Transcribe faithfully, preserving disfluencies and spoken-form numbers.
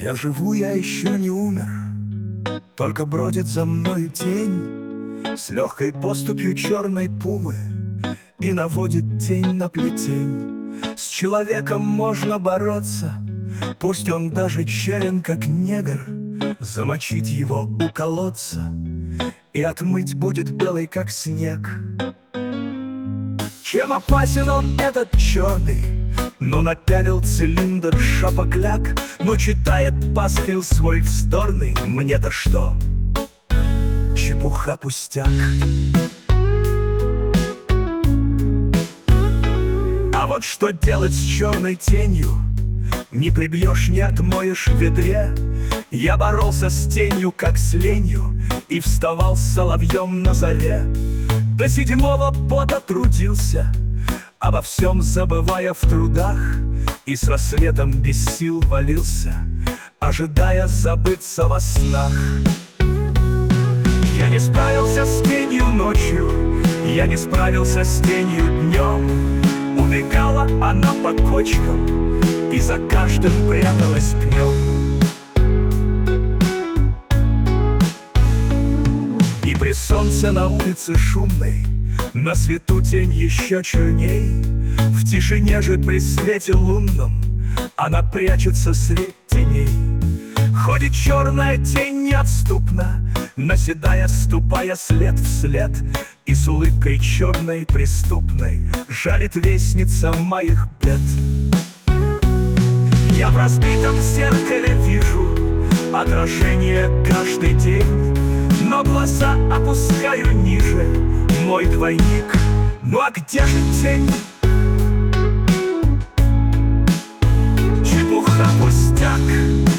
Я живу, я еще не умер, только бродит за мной тень с легкой поступью черной пумы и наводит тень на плетень. С человеком можно бороться, пусть он даже черен, как негр. Замочить его у колодца и отмыть будет белый, как снег. Чем опасен он, этот черный? Ну, напялил цилиндр шапокляк, но читает пасквил свой вздорный. Мне-то что? Чепуха, пустяк. А вот что делать с черной тенью? Не прибьешь, не отмоешь в ведре. Я боролся с тенью, как с ленью, и вставал с соловьем на заре. До седьмого пота трудился, обо всем забывая в трудах, и с рассветом без сил валился, ожидая забыться во снах. Я не справился с тенью ночью, я не справился с тенью днем. Убегала она по кочкам и за каждым пряталась пнем. И при солнце на улице шумной, на свету тень еще черней. В тишине же при свете лунном она прячется средь теней. Ходит черная тень неотступно, наседая, ступая след в след, и с улыбкой черной преступной жалит вестница моих бед. Я в разбитом зеркале вижу отражение каждый день, но глаза опускаю ниже, мой двойник, ну а где же тень? Чепуха, пустяк.